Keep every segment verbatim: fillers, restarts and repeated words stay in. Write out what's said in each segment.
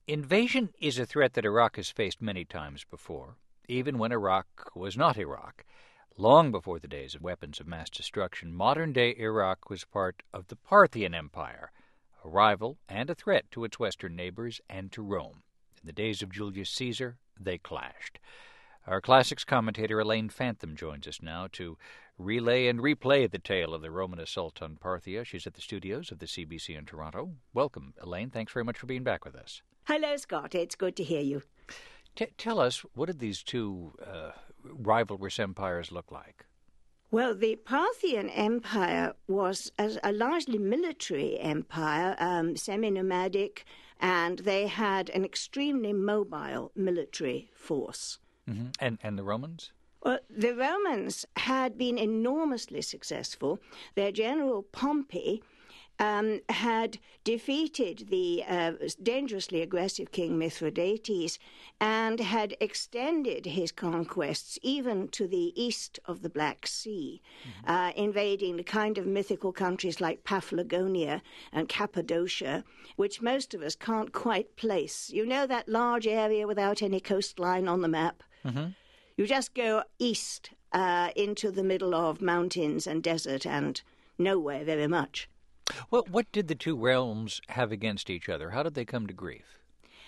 Invasion is a threat that Iraq has faced many times before, even when Iraq was not Iraq. Long before the days of weapons of mass destruction, modern-day Iraq was part of the Parthian Empire, a rival and a threat to its western neighbors and to Rome. In the days of Julius Caesar, they clashed. Our classics commentator Elaine Fantham joins us now to relay and replay the tale of the Roman assault on Parthia. She's at the studios of the C B C in Toronto. Welcome, Elaine. Thanks very much for being back with us. Hello, Scott. It's good to hear you. T- tell us, what did these two uh, rivalrous empires look like? Well, the Parthian Empire was a, a largely military empire, um, semi-nomadic, and they had an extremely mobile military force. Mm-hmm. And, and the Romans? Well, the Romans had been enormously successful. Their general Pompey Um, had defeated the uh, dangerously aggressive King Mithridates and had extended his conquests even to the east of the Black Sea, mm-hmm. uh, invading the kind of mythical countries like Paphlagonia and Cappadocia, which most of us can't quite place. You know that large area without any coastline on the map? Mm-hmm. You just go east uh, into the middle of mountains and desert and nowhere very much. Well, what did the two realms have against each other? How did they come to grief?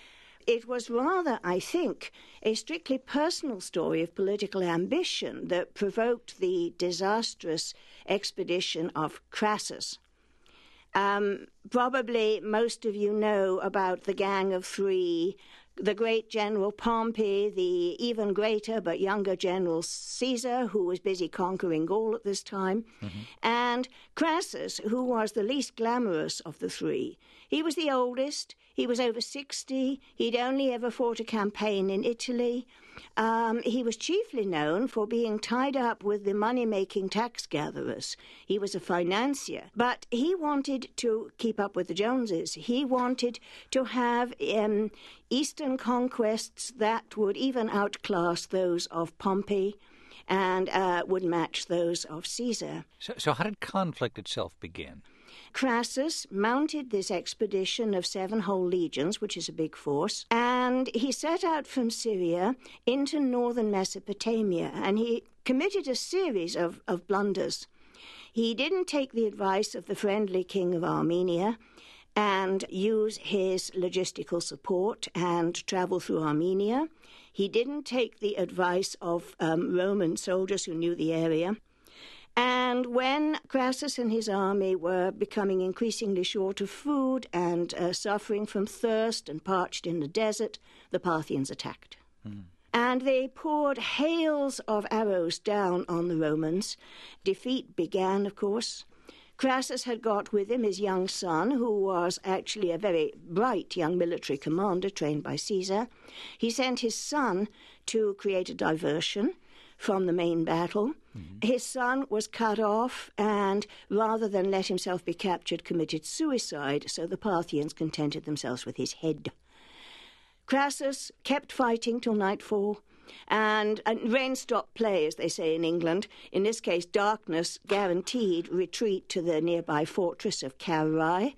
It was rather, I think, a strictly personal story of political ambition that provoked the disastrous expedition of Crassus. Um, probably most of you know about the Gang of Three, the great General Pompey, the even greater but younger General Caesar, who was busy conquering Gaul at this time, mm-hmm. and Crassus, who was the least glamorous of the three. He was the oldest. He was over sixty. He'd only ever fought a campaign in Italy. Um, he was chiefly known for being tied up with the money-making tax gatherers. He was a financier, but he wanted to keep up with the Joneses. He wanted to have um, eastern conquests that would even outclass those of Pompey and uh, would match those of Caesar. So, so how did conflict itself begin? Crassus mounted this expedition of seven whole legions, which is a big force, and he set out from Syria into northern Mesopotamia, and he committed a series of, of blunders. He didn't take the advice of the friendly king of Armenia and use his logistical support and travel through Armenia. He didn't take the advice of um, Roman soldiers who knew the area. And when Crassus and his army were becoming increasingly short of food and uh, suffering from thirst and parched in the desert, the Parthians attacked. Mm. And they poured hails of arrows down on the Romans. Defeat began, of course. Crassus had got with him his young son, who was actually a very bright young military commander trained by Caesar. He sent his son to create a diversion from the main battle. Mm-hmm. His son was cut off and, rather than let himself be captured, committed suicide, so the Parthians contented themselves with his head. Crassus kept fighting till nightfall, and, and rain stopped play, as they say in England. In this case, darkness guaranteed retreat to the nearby fortress of Carrhae.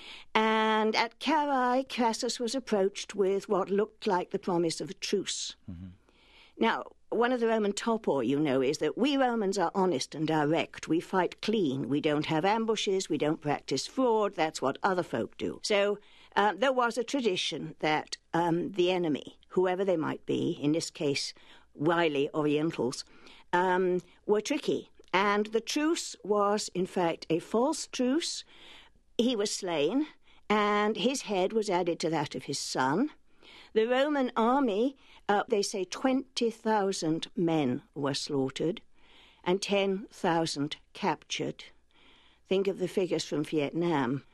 And at Carrhae, Crassus was approached with what looked like the promise of a truce. Mm-hmm. Now, one of the Roman topoi, you know, is that we Romans are honest and direct. We fight clean. We don't have ambushes. We don't practice fraud. That's what other folk do. So uh, there was a tradition that um, the enemy, whoever they might be, in this case, wily Orientals, um, were tricky. And the truce was, in fact, a false truce. He was slain, and his head was added to that of his son. The Roman army, uh, they say twenty thousand men were slaughtered and ten thousand captured. Think of the figures from Vietnam.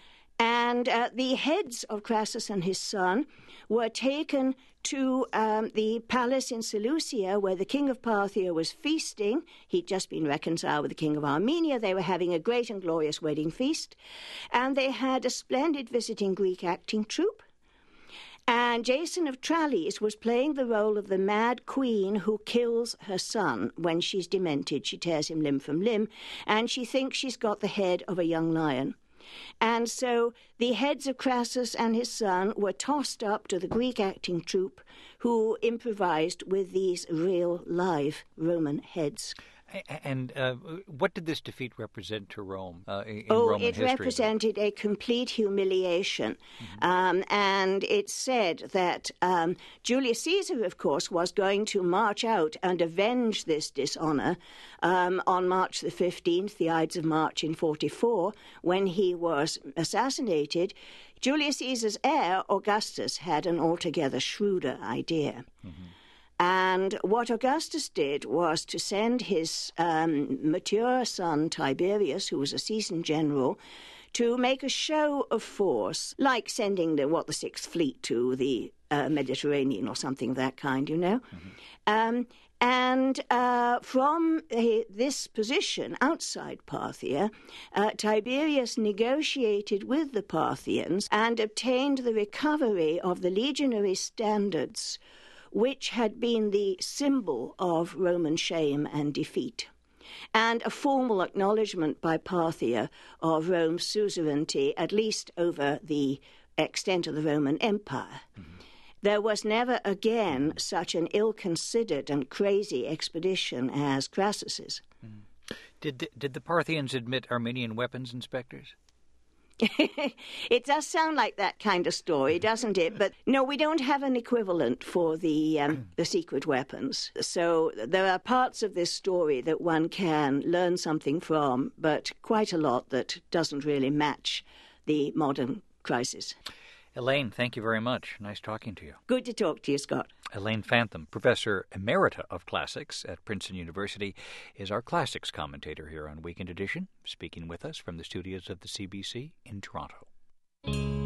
And uh, the heads of Crassus and his son were taken to um, the palace in Seleucia, where the king of Parthia was feasting. He'd just been reconciled with the king of Armenia. They were having a great and glorious wedding feast. And they had a splendid visiting Greek acting troupe. And Jason of Tralles was playing the role of the mad queen who kills her son when she's demented. She tears him limb from limb, and she thinks she's got the head of a young lion. And so the heads of Crassus and his son were tossed up to the Greek acting troupe, who improvised with these real, live Roman heads. And uh, what did this defeat represent to Rome uh, in oh, Roman it history? It represented a complete humiliation. Mm-hmm. Um, and it said that um, Julius Caesar, of course, was going to march out and avenge this dishonor um, on March the fifteenth, the Ides of March in forty-four, when he was assassinated. Julius Caesar's heir, Augustus, had an altogether shrewder idea. Mm-hmm. And what Augustus did was to send his um, mature son, Tiberius, who was a seasoned general, to make a show of force, like sending the, what, the Sixth Fleet to the uh, Mediterranean or something of that kind, you know. Mm-hmm. Um, and uh, from uh, this position outside Parthia, uh, Tiberius negotiated with the Parthians and obtained the recovery of the legionary standards, which had been the symbol of Roman shame and defeat, and a formal acknowledgement by Parthia of Rome's suzerainty, at least over the extent of the Roman Empire. Mm-hmm. There was never again such an ill-considered and crazy expedition as Crassus's. Mm-hmm. Did, did the Parthians admit Armenian weapons inspectors? It does sound like that kind of story, doesn't it? But no, we don't have an equivalent for the um, the secret weapons. So there are parts of this story that one can learn something from, but quite a lot that doesn't really match the modern crisis. Elaine, thank you very much. Nice talking to you. Good to talk to you, Scott. Elaine Fantham, Professor Emerita of Classics at Princeton University, is our classics commentator here on Weekend Edition, speaking with us from the studios of the C B C in Toronto.